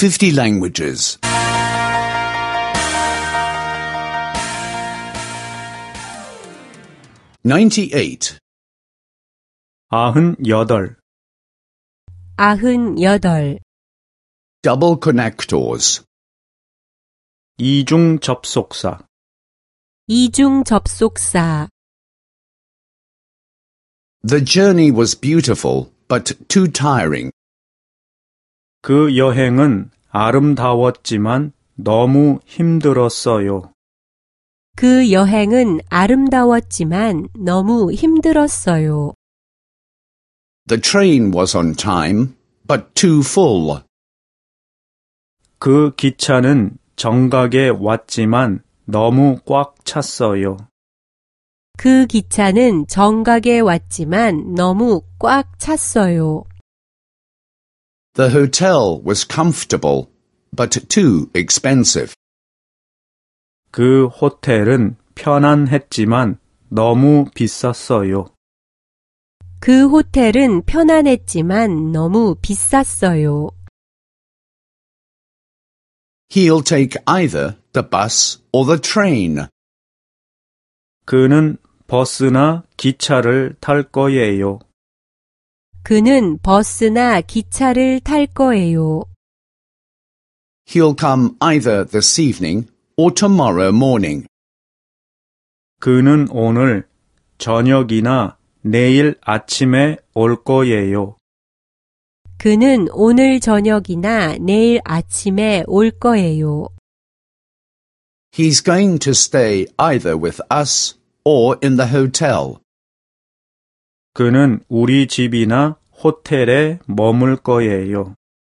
50 languages. 98. 98. Double connectors. 이중 접속사. The journey was beautiful, but too tiring. 그 여행은 아름다웠지만 너무 힘들었어요. The train was on time, but too full. 그 기차는 정각에 왔지만 너무 꽉 찼어요. The hotel was comfortable, but too expensive. 그 호텔은 편안했지만 너무 비쌌어요. He'll take either the bus or the train. 그는 버스나 기차를 탈 거예요. He'll come either this evening or tomorrow morning. 그는 오늘 저녁이나 내일 아침에 올 거예요. He's going to stay either with us or in the hotel. 그는 우리 집이나 호텔에 머물 거예요.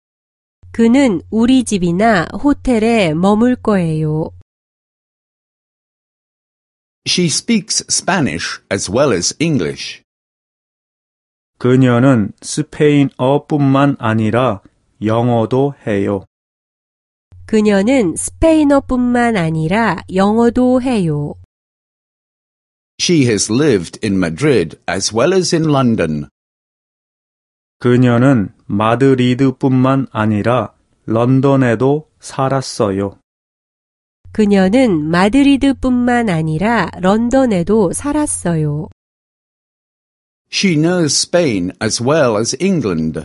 She speaks Spanish as well as English. 그녀는 스페인어뿐만 아니라 영어도 해요. She has lived in Madrid as well as in London. 그녀는 마드리드뿐만 아니라 런던에도 살았어요. She knows Spain as well as England.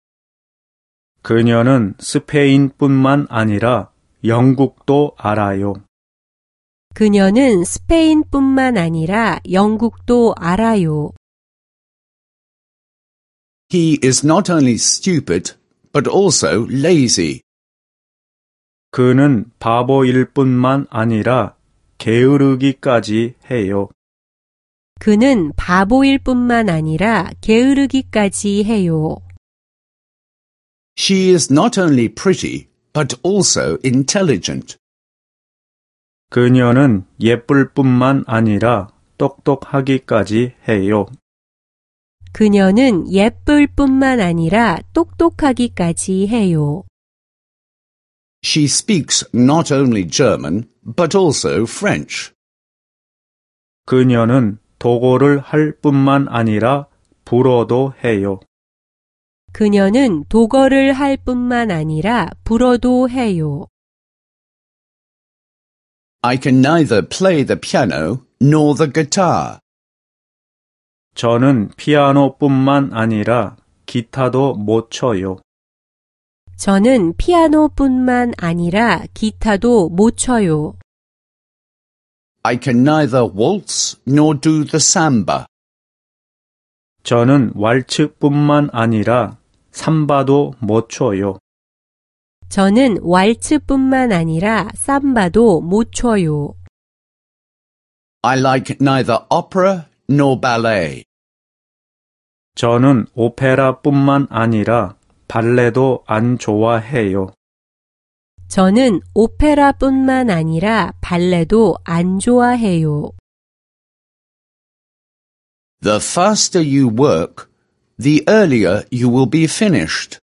그녀는 스페인뿐만 아니라 영국도 알아요. He is not only stupid, but also lazy. 그는 바보일 뿐만 아니라 게으르기까지 해요. She is not only pretty, but also intelligent. 그녀는 예쁠 뿐만 아니라 똑똑하기까지 해요. She speaks not only German, but also French. 그녀는 독어를 할 뿐만 아니라 불어도 해요. I can neither play the piano nor the guitar. 저는 피아노뿐만 아니라 기타도 못 쳐요. I can neither waltz nor do the samba. 저는 왈츠뿐만 아니라 삼바도 못 춰요. I like neither opera nor ballet. 저는 오페라뿐만 아니라 발레도 안 좋아해요. The faster you work, the earlier you will be finished.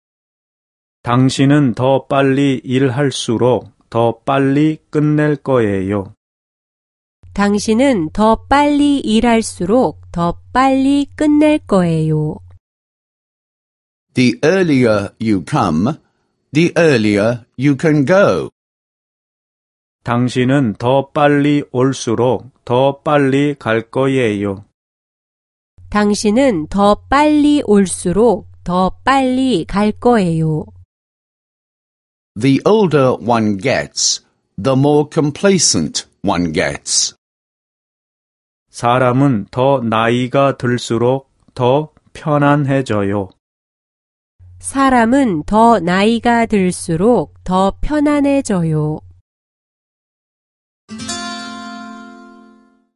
당신은 더 빨리 일할수록 더 빨리 끝낼 거예요. The earlier you come, the earlier you can go. 당신은 더 빨리 올수록 더 빨리 갈 거예요. 당신은 더 빨리 올수록 더 빨리 갈 거예요. The older one gets, the more complacent one gets. 사람은 더 나이가 들수록 더 편안해져요. 사람은 더 나이가 들수록 더 편안해져요.